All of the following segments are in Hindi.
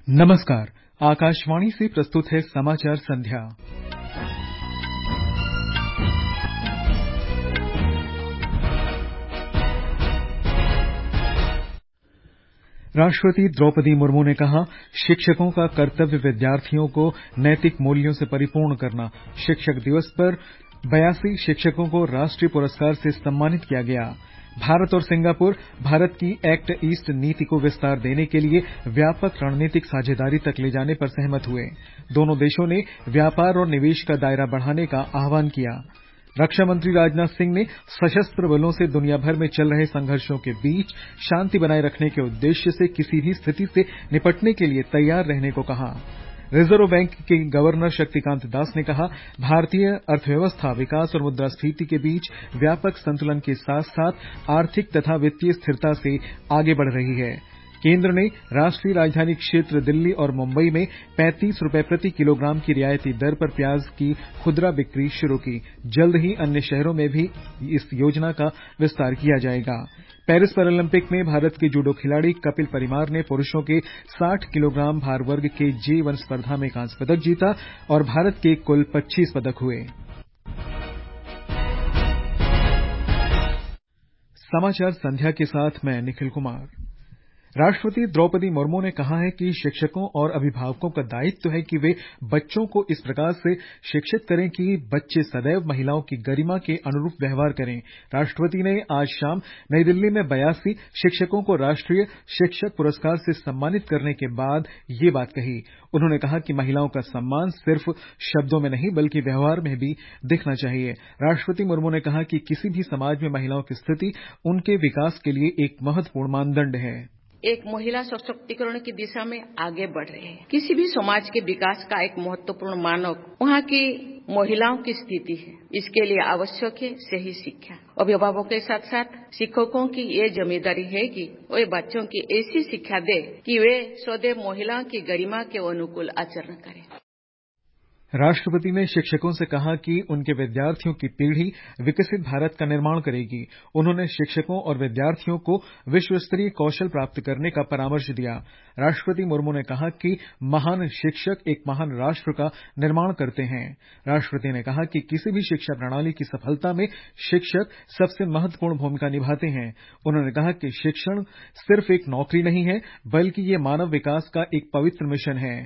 नमस्कार। आकाशवाणी से प्रस्तुत है समाचार संध्या। राष्ट्रपति द्रौपदी मुर्मू ने कहा, शिक्षकों का कर्तव्य विद्यार्थियों को नैतिक मूल्यों से परिपूर्ण करना। शिक्षक दिवस पर 82 शिक्षकों को राष्ट्रीय पुरस्कार से सम्मानित किया गया। भारत और सिंगापुर भारत की एक्ट ईस्ट नीति को विस्तार देने के लिए व्यापक रणनीतिक साझेदारी तक ले जाने पर सहमत हुए। दोनों देशों ने व्यापार और निवेश का दायरा बढ़ाने का आह्वान किया। रक्षा मंत्री राजनाथ सिंह ने सशस्त्र बलों से दुनिया भर में चल रहे संघर्षों के बीच शांति बनाए रखने के उद्देश्य से किसी भी स्थिति से निपटने के लिए तैयार रहने को कहा। रिजर्व बैंक के गवर्नर शक्तिकांत दास ने कहा, भारतीय अर्थव्यवस्था विकास और मुद्रास्फीति के बीच व्यापक संतुलन के साथ-साथ आर्थिक तथा वित्तीय स्थिरता से आगे बढ़ रही है। केंद्र ने राष्ट्रीय राजधानी क्षेत्र दिल्ली और मुंबई में 35 रुपए प्रति किलोग्राम की रियायती दर पर प्याज की खुदरा बिक्री शुरू की। जल्द ही अन्य शहरों में भी इस योजना का विस्तार किया जाएगा। पेरिस पैरालंपिक में भारत के जूडो खिलाड़ी कपिल परिमार ने पुरुषों के 60 किलोग्राम भार वर्ग के J1 स्पर्धा में कांस्य पदक जीता और भारत के कुल 25 पदक हुए। समाचार संध्या के साथ मैं निखिल कुमार। राष्ट्रपति द्रौपदी मुर्मू ने कहा है कि शिक्षकों और अभिभावकों का दायित्व है कि वे बच्चों को इस प्रकार से शिक्षित करें कि बच्चे सदैव महिलाओं की गरिमा के अनुरूप व्यवहार करें। राष्ट्रपति ने आज शाम नई दिल्ली में 82 शिक्षकों को राष्ट्रीय शिक्षक पुरस्कार से सम्मानित करने के बाद ये बात कही। उन्होंने कहा कि महिलाओं का सम्मान सिर्फ शब्दों में नहीं बल्कि व्यवहार में भी दिखना चाहिए। राष्ट्रपति मुर्मू ने कहा कि किसी भी समाज में महिलाओं की स्थिति उनके विकास के लिए एक महत्वपूर्ण मानदंड है। एक महिला सशक्तिकरण की दिशा में आगे बढ़ रहे हैं। किसी भी समाज के विकास का एक महत्वपूर्ण मानक वहाँ की महिलाओं की स्थिति है। इसके लिए आवश्यक है सही शिक्षा। अभिभावकों के साथ साथ शिक्षकों की ये जिम्मेदारी है कि वे बच्चों की ऐसी शिक्षा दे कि वे सदैव महिलाओं की गरिमा के अनुकूल आचरण करें। राष्ट्रपति ने शिक्षकों से कहा कि उनके विद्यार्थियों की पीढ़ी विकसित भारत का निर्माण करेगी। उन्होंने शिक्षकों और विद्यार्थियों को विश्व स्तरीय कौशल प्राप्त करने का परामर्श दिया। राष्ट्रपति मुर्मू ने कहा कि महान शिक्षक एक महान राष्ट्र का निर्माण करते हैं। राष्ट्रपति ने कहा कि किसी भी शिक्षा प्रणाली की सफलता में शिक्षक सबसे महत्वपूर्ण भूमिका निभाते हैं। उन्होंने कहा कि शिक्षण सिर्फ एक नौकरी नहीं है बल्कि ये मानव विकास का एक पवित्र मिशन है।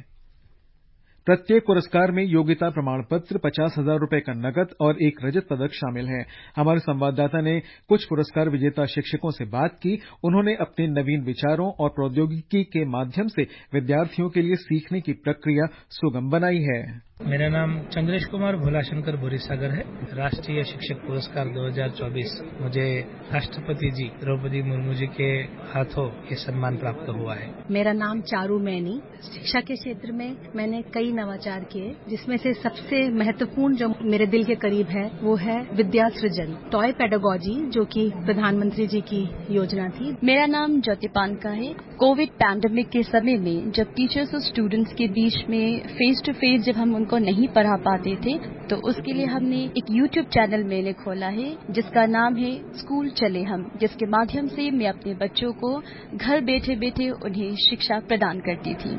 प्रत्येक पुरस्कार में योग्यता प्रमाण पत्र, 50,000 रुपए का नकद और एक रजत पदक शामिल है। हमारे संवाददाता ने कुछ पुरस्कार विजेता शिक्षकों से बात की। उन्होंने अपने नवीन विचारों और प्रौद्योगिकी के माध्यम से विद्यार्थियों के लिए सीखने की प्रक्रिया सुगम बनाई है। मेरा नाम चंद्रेश कुमार भोलाशंकर बोरीसागर है। राष्ट्रीय शिक्षक पुरस्कार 2024 मुझे राष्ट्रपति जी द्रौपदी मुर्मू जी के हाथों ये सम्मान प्राप्त हुआ है। मेरा नाम चारू मैनी। शिक्षा के क्षेत्र में मैंने कई नवाचार किए, जिसमें से सबसे महत्वपूर्ण जो मेरे दिल के करीब है वो है विद्या सृजन, टॉय पेडागोजी, जो कि प्रधानमंत्री जी की योजना थी। मेरा नाम ज्योति पानका है। कोविड पैंडेमिक के समय में जब टीचर्स और स्टूडेंट्स के बीच में फेस टू फेस जब हम उनको नहीं पढ़ा पाते थे, तो उसके लिए हमने एक YouTube चैनल मैंने खोला है जिसका नाम है स्कूल चले हम, जिसके माध्यम से मैं अपने बच्चों को घर बैठे बैठे उन्हें शिक्षा प्रदान करती थी।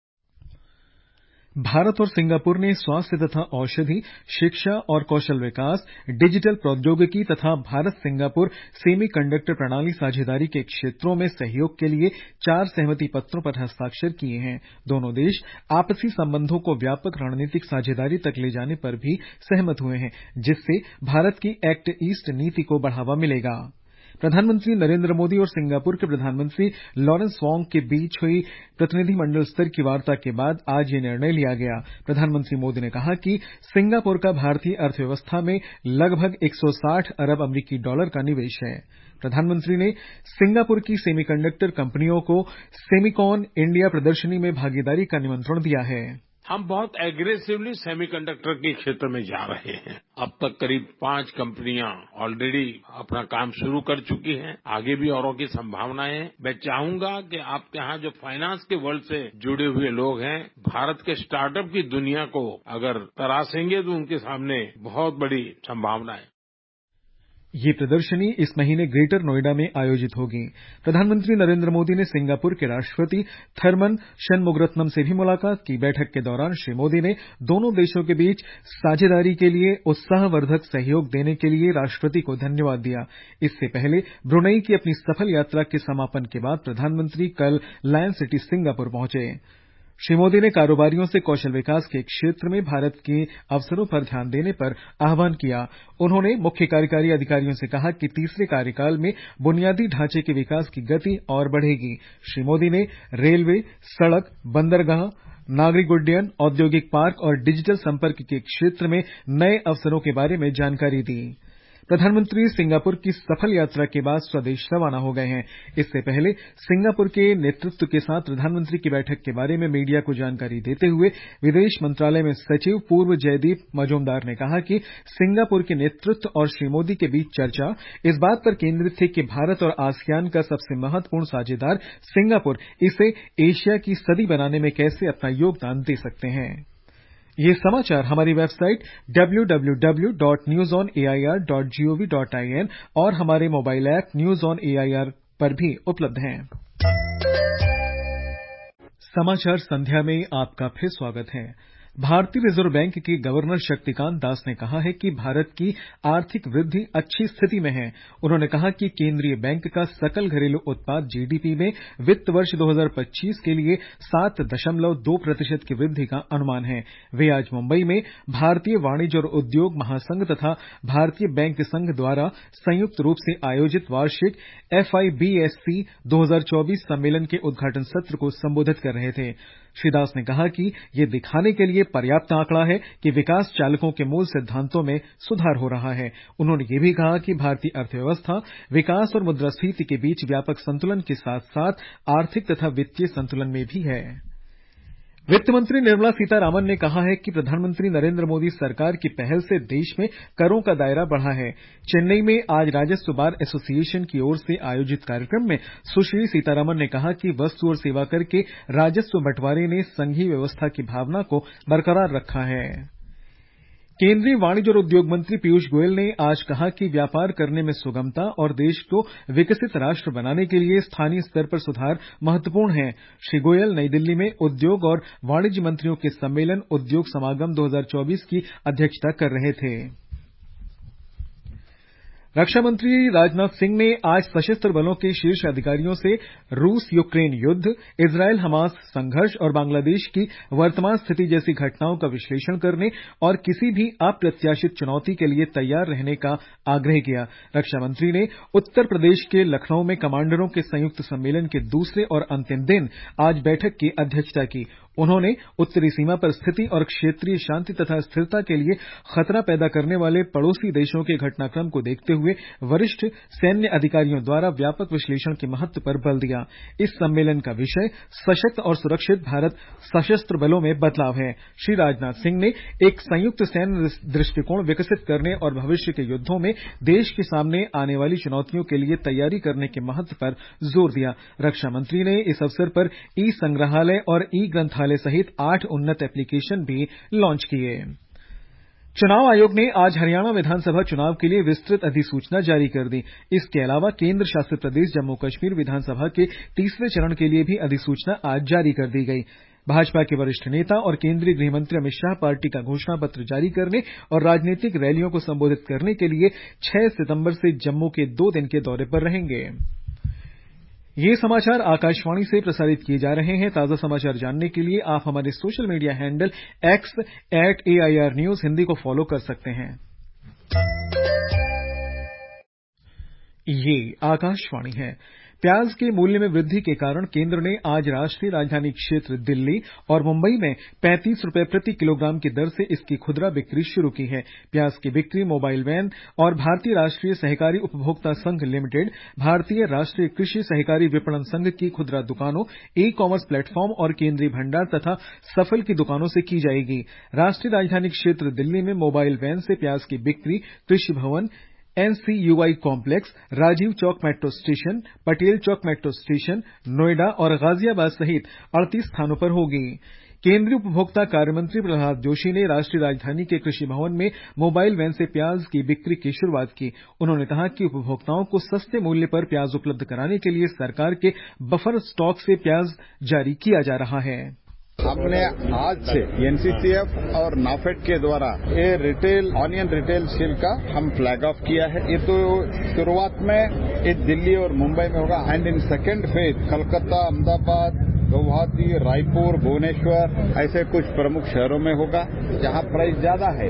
भारत और सिंगापुर ने स्वास्थ्य तथा औषधि, शिक्षा और कौशल विकास, डिजिटल प्रौद्योगिकी तथा भारत सिंगापुर सेमीकंडक्टर प्रणाली साझेदारी के क्षेत्रों में सहयोग के लिए 4 सहमति पत्रों पर हस्ताक्षर किए हैं। दोनों देश आपसी संबंधों को व्यापक रणनीतिक साझेदारी तक ले जाने पर भी सहमत हुए हैं, जिससे भारत की एक्ट ईस्ट नीति को बढ़ावा मिलेगा। प्रधानमंत्री नरेंद्र मोदी और सिंगापुर के प्रधानमंत्री लॉरेंस वोंग के बीच हुई प्रतिनिधिमंडल स्तर की वार्ता के बाद आज ये निर्णय लिया गया। प्रधानमंत्री मोदी ने कहा कि सिंगापुर का भारतीय अर्थव्यवस्था में लगभग 160 अरब अमरीकी डॉलर का निवेश है। प्रधानमंत्री ने सिंगापुर की सेमीकंडक्टर कंपनियों को सेमिकॉन इंडिया प्रदर्शनी में भागीदारी का निमंत्रण दिया है। हम बहुत एग्रेसिवली सेमीकंडक्टर के क्षेत्र में जा रहे हैं। अब तक करीब 5 कंपनियां ऑलरेडी अपना काम शुरू कर चुकी हैं। आगे भी औरों की संभावनाएं हैं। मैं चाहूंगा कि आपके यहाँ जो फाइनेंस के वर्ल्ड से जुड़े हुए लोग हैं, भारत के स्टार्टअप की दुनिया को अगर तराशेंगे तो उनके सामने बहुत बड़ी संभावना है। ये प्रदर्शनी इस महीने ग्रेटर नोएडा में आयोजित होगी। प्रधानमंत्री नरेंद्र मोदी ने सिंगापुर के राष्ट्रपति थरमन शनमुगरत्नम से भी मुलाकात की। बैठक के दौरान श्री मोदी ने दोनों देशों के बीच साझेदारी के लिए उत्साहवर्धक सहयोग देने के लिए राष्ट्रपति को धन्यवाद दिया। इससे पहले ब्रुनेई की अपनी सफल यात्रा के समापन के बाद प्रधानमंत्री कल लायन सिटी सिंगापुर पहुंचे। श्री मोदी ने कारोबारियों से कौशल विकास के क्षेत्र में भारत के अवसरों पर ध्यान देने पर आह्वान किया। उन्होंने मुख्य कार्यकारी अधिकारियों से कहा कि तीसरे कार्यकाल में बुनियादी ढांचे के विकास की गति और बढ़ेगी। श्री मोदी ने रेलवे, सड़क, बंदरगाह, नागरिक उड्डयन, औद्योगिक पार्क और डिजिटल संपर्क के क्षेत्र में नए अवसरों के बारे में जानकारी दी। प्रधानमंत्री सिंगापुर की सफल यात्रा के बाद स्वदेश रवाना हो गए हैं। इससे पहले सिंगापुर के नेतृत्व के साथ प्रधानमंत्री की बैठक के बारे में मीडिया को जानकारी देते हुए विदेश मंत्रालय में सचिव पूर्व जयदीप मजूमदार ने कहा कि सिंगापुर के नेतृत्व और श्री मोदी के बीच चर्चा इस बात पर केंद्रित थी कि भारत और आसियान का सबसे महत्वपूर्ण साझेदार सिंगापुर इसे एशिया की सदी बनाने में कैसे अपना योगदान दे सकते हैं। ये समाचार हमारी वेबसाइट www.newsonair.gov.in और हमारे mobile app news on AIR पर भी उपलब्ध हैं। समाचार संध्या में आपका फिर स्वागत है। भारतीय रिजर्व बैंक के गवर्नर शक्तिकांत दास ने कहा है कि भारत की आर्थिक वृद्धि अच्छी स्थिति में है। उन्होंने कहा कि केंद्रीय बैंक का सकल घरेलू उत्पाद जीडीपी में वित्त वर्ष 2025 के लिए 7.2% की वृद्धि का अनुमान है। वे आज मुंबई में भारतीय वाणिज्य और उद्योग महासंघ तथा भारतीय बैंक संघ द्वारा संयुक्त रूप से आयोजित वार्षिक FIBSC 2024 सम्मेलन के उद्घाटन सत्र को संबोधित कर रहे थे। श्री दास ने कहा कि ये दिखाने के लिए पर्याप्त आंकड़ा है कि विकास चालकों के मूल सिद्धांतों में सुधार हो रहा है। उन्होंने ये भी कहा कि भारतीय अर्थव्यवस्था विकास और मुद्रास्फीति के बीच व्यापक संतुलन के साथ साथ आर्थिक तथा वित्तीय संतुलन में भी है। वित्त मंत्री निर्मला सीतारामन ने कहा है कि प्रधानमंत्री नरेंद्र मोदी सरकार की पहल से देश में करों का दायरा बढ़ा है। चेन्नई में आज राजस्व बार एसोसिएशन की ओर से आयोजित कार्यक्रम में सुश्री सीतारामन ने कहा कि वस्तु और सेवा कर के राजस्व बंटवारे ने संघीय व्यवस्था की भावना को बरकरार रखा है। केंद्रीय वाणिज्य और उद्योग मंत्री पीयूष गोयल ने आज कहा कि व्यापार करने में सुगमता और देश को विकसित राष्ट्र बनाने के लिए स्थानीय स्तर पर सुधार महत्वपूर्ण है। श्री गोयल नई दिल्ली में उद्योग और वाणिज्य मंत्रियों के सम्मेलन उद्योग समागम 2024 की अध्यक्षता कर रहे थे। रक्षा मंत्री राजनाथ सिंह ने आज सशस्त्र बलों के शीर्ष अधिकारियों से रूस यूक्रेन युद्ध, इजरायल हमास संघर्ष और बांग्लादेश की वर्तमान स्थिति जैसी घटनाओं का विश्लेषण करने और किसी भी अप्रत्याशित चुनौती के लिए तैयार रहने का आग्रह किया। रक्षा मंत्री ने उत्तर प्रदेश के लखनऊ में कमांडरों के संयुक्त सम्मेलन के दूसरे और अंतिम दिन आज बैठक की अध्यक्षता की। उन्होंने उत्तरी सीमा पर स्थिति और क्षेत्रीय शांति तथा स्थिरता के लिए खतरा पैदा करने वाले पड़ोसी देशों के घटनाक्रम को देखते हुए वरिष्ठ सैन्य अधिकारियों द्वारा व्यापक विश्लेषण के महत्व पर बल दिया। इस सम्मेलन का विषय सशक्त और सुरक्षित भारत सशस्त्र बलों में बदलाव है। श्री राजनाथ सिंह ने एक संयुक्त सैन्य दृष्टिकोण विकसित करने और भविष्य के युद्धों में देश के सामने आने वाली चुनौतियों के लिए तैयारी करने के महत्व पर जोर दिया। रक्षा मंत्री ने इस अवसर पर ई संग्रहालय और ई ग्रंथालय सहित 8 उन्नत एप्लीकेशन भी लॉन्च किए। चुनाव आयोग ने आज हरियाणा विधानसभा चुनाव के लिए विस्तृत अधिसूचना जारी कर दी। इसके अलावा केंद्र शासित प्रदेश जम्मू कश्मीर विधानसभा के तीसरे चरण के लिए भी अधिसूचना आज जारी कर दी गई। भाजपा के वरिष्ठ नेता और केंद्रीय गृहमंत्री अमित शाह पार्टी का घोषणा पत्र जारी करने और राजनीतिक रैलियों को संबोधित करने के लिए 6 सितंबर से जम्मू के 2 दिन के दौरे पर रहेंगे। ये समाचार आकाशवाणी से प्रसारित किए जा रहे हैं। ताजा समाचार जानने के लिए आप हमारे social media handle X @AIR News Hindi को फॉलो कर सकते हैं। ये आकाशवाणी है। प्याज के मूल्य में वृद्धि के कारण केंद्र ने आज राष्ट्रीय राजधानी क्षेत्र दिल्ली और मुंबई में 35 रुपए प्रति किलोग्राम की दर से इसकी खुदरा बिक्री शुरू की है। प्याज की बिक्री मोबाइल वैन और भारतीय राष्ट्रीय सहकारी उपभोक्ता संघ लिमिटेड, भारतीय राष्ट्रीय कृषि सहकारी विपणन संघ की खुदरा दुकानों, ई कॉमर्स प्लेटफॉर्म और केंद्रीय भंडार तथा सफल की दुकानों से की जाएगी। राष्ट्रीय राजधानी क्षेत्र दिल्ली में मोबाइल वैन से प्याज की बिक्री Krishi Bhavan, NCUI complex, Rajiv Chowk metro station, Patel Chowk metro station, Noida और गाजियाबाद सहित 38 स्थानों पर होगी। केंद्रीय उपभोक्ता कार्य मंत्री प्रहलाद जोशी ने राष्ट्रीय राजधानी के कृषि भवन में मोबाइल वैन से प्याज की बिक्री की शुरुआत की। उन्होंने कहा कि उपभोक्ताओं को सस्ते मूल्य पर प्याज उपलब्ध कराने के लिए सरकार के बफर स्टॉक से प्याज जारी किया जा रहा है। हमने आज से एनसीसीएफ और नाफेड के द्वारा ये रिटेल ऑनियन रिटेल सेल का हम फ्लैग ऑफ किया है। ये तो शुरुआत में ये दिल्ली और मुंबई में होगा and in second phase Calcutta, Ahmedabad, Guwahati, Raipur, Bhubaneswar ऐसे कुछ प्रमुख शहरों में होगा जहां प्राइस ज्यादा है।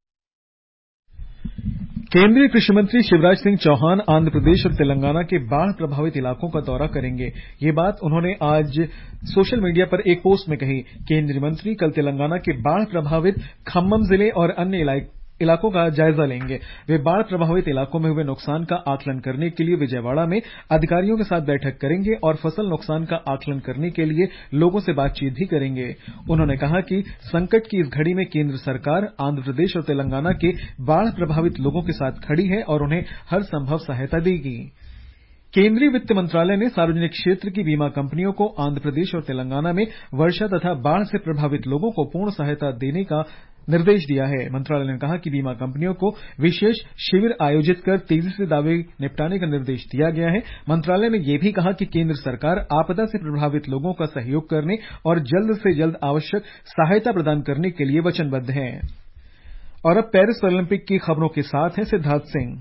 केंद्रीय कृषि मंत्री शिवराज सिंह चौहान आंध्र प्रदेश और तेलंगाना के बाढ़ प्रभावित इलाकों का दौरा करेंगे। ये बात उन्होंने आज सोशल मीडिया पर एक पोस्ट में कही। केंद्रीय मंत्री कल तेलंगाना के बाढ़ प्रभावित खम्मम जिले और अन्य इलाकों का जायजा लेंगे। वे बाढ़ प्रभावित इलाकों में हुए नुकसान का आकलन करने के लिए विजयवाड़ा में अधिकारियों के साथ बैठक करेंगे और फसल नुकसान का आकलन करने के लिए लोगों से बातचीत भी करेंगे। उन्होंने कहा कि संकट की इस घड़ी में केंद्र सरकार आंध्र प्रदेश और तेलंगाना के बाढ़ प्रभावित लोगों के साथ खड़ी है और उन्हें हर संभव सहायता देगी। केंद्रीय वित्त मंत्रालय ने सार्वजनिक क्षेत्र की बीमा कंपनियों को आंध्र प्रदेश और तेलंगाना में वर्षा तथा बाढ़ से प्रभावित लोगों को पूर्ण सहायता देने का निर्देश दिया है। मंत्रालय ने कहा कि बीमा कंपनियों को विशेष शिविर आयोजित कर तेजी से दावे निपटाने का निर्देश दिया गया है। मंत्रालय ने यह भी कहा कि केंद्र सरकार आपदा से प्रभावित लोगों का सहयोग करने और जल्द से जल्द आवश्यक सहायता प्रदान करने के लिए वचनबद्ध है। और अब पेरिस ओलंपिक की खबरों के साथ हैं सिद्धार्थ सिंह।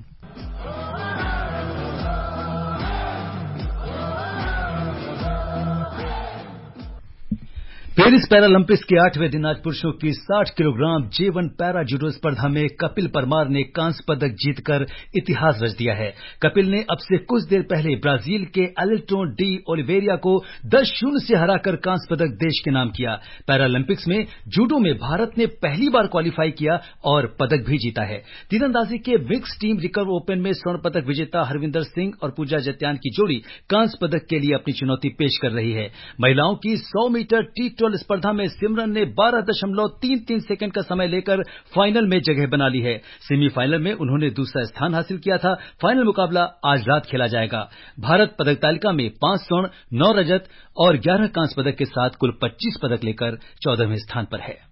पेरिस पैरालंपिक्स के 8वें दिन आज पुरुषों की 60 किलोग्राम J1 पैरा जूडो स्पर्धा में कपिल परमार ने कांस्य पदक जीतकर इतिहास रच दिया है। कपिल ने अब से कुछ देर पहले ब्राजील के एल्टोन डी ओलिवेरिया को 10-0 से हराकर कांस्य पदक देश के नाम किया। पैरालंपिक्स में जूडो में भारत ने पहली बार क्वालिफाई किया और पदक भी जीता है। तीरंदाजी के मिक्स टीम रिकर्व ओपन में स्वर्ण पदक विजेता हरविंदर सिंह और पूजा जत्यान की जोड़ी कांस्य पदक के लिए अपनी चुनौती पेश कर रही है। महिलाओं की 100 मीटर टी12 स्पर्धा में सिमरन ने 12.33 सेकंड का समय लेकर फाइनल में जगह बना ली है। सेमीफाइनल में उन्होंने दूसरा स्थान हासिल किया था। फाइनल मुकाबला आज रात खेला जाएगा। भारत पदक तालिका में 5 स्वर्ण, 9 रजत और 11 कांस्य पदक के साथ कुल 25 पदक लेकर 14वें स्थान पर है।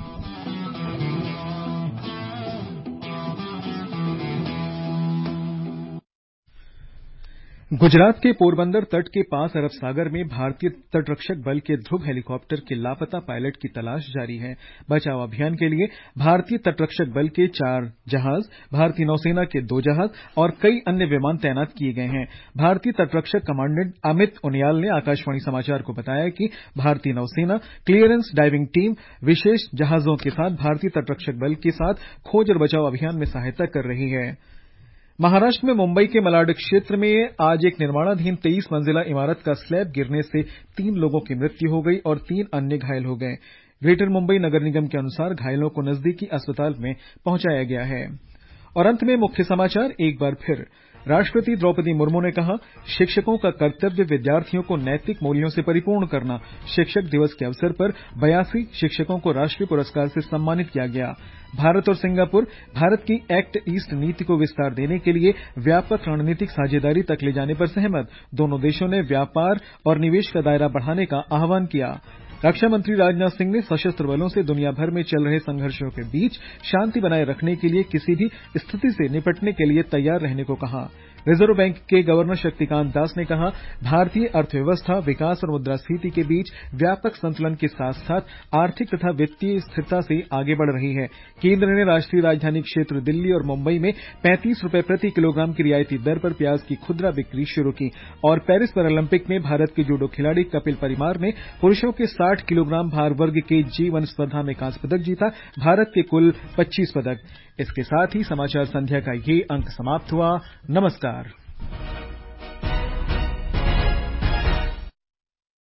गुजरात के पोरबंदर तट के पास अरब सागर में भारतीय तटरक्षक बल के ध्रुव हेलीकॉप्टर के लापता पायलट की तलाश जारी है। बचाव अभियान के लिए भारतीय तटरक्षक बल के 4 जहाज, भारतीय नौसेना के 2 जहाज और कई अन्य विमान तैनात किए गए हैं। भारतीय तटरक्षक कमांडेंट अमित उनियाल ने आकाशवाणी समाचार को बताया कि भारतीय नौसेना क्लियरेंस डाइविंग टीम विशेष जहाजों के साथ भारतीय तटरक्षक बल के साथ खोज और बचाव अभियान में सहायता कर रही है। महाराष्ट्र में मुंबई के मलाड क्षेत्र में आज एक निर्माणाधीन 23 मंजिला इमारत का स्लैब गिरने से 3 लोगों की मृत्यु हो गई और 3 अन्य घायल हो गए। ग्रेटर मुंबई नगर निगम के अनुसार घायलों को नजदीकी अस्पताल में पहुंचाया गया है। और अंत में मुख्य समाचार एक बार फिर। राष्ट्रपति द्रौपदी मुर्मू ने कहा, शिक्षकों का कर्तव्य विद्यार्थियों को नैतिक मूल्यों से परिपूर्ण करना। शिक्षक दिवस के अवसर पर 82 शिक्षकों को राष्ट्रीय पुरस्कार से सम्मानित किया गया। भारत और सिंगापुर भारत की एक्ट ईस्ट नीति को विस्तार देने के लिए व्यापक रणनीतिक साझेदारी तक ले जाने पर सहमत। दोनों देशों ने व्यापार और निवेश का दायरा बढ़ाने का आह्वान किया। रक्षा मंत्री राजनाथ सिंह ने सशस्त्र बलों से दुनिया भर में चल रहे संघर्षों के बीच शांति बनाए रखने के लिए किसी भी स्थिति से निपटने के लिए तैयार रहने को कहा। रिजर्व बैंक के गवर्नर शक्तिकांत दास ने कहा, भारतीय अर्थव्यवस्था विकास और मुद्रास्फीति के बीच व्यापक संतुलन के साथ साथ आर्थिक तथा वित्तीय स्थिरता से आगे बढ़ रही है। केंद्र ने राष्ट्रीय राजधानी क्षेत्र दिल्ली और मुंबई में 35 रुपए प्रति किलोग्राम की रियायती दर पर प्याज की खुदरा बिक्री शुरू की। और पेरिस पैरालंपिक में भारत के जूडो खिलाड़ी कपिल परमार ने पुरुषों के 60 किलोग्राम भार वर्ग के J1 स्पर्धा में कांस्य पदक जीता। भारत के कुल 25 पदक। इसके साथ ही समाचार संध्या का ये अंक समाप्त हुआ। नमस्कार।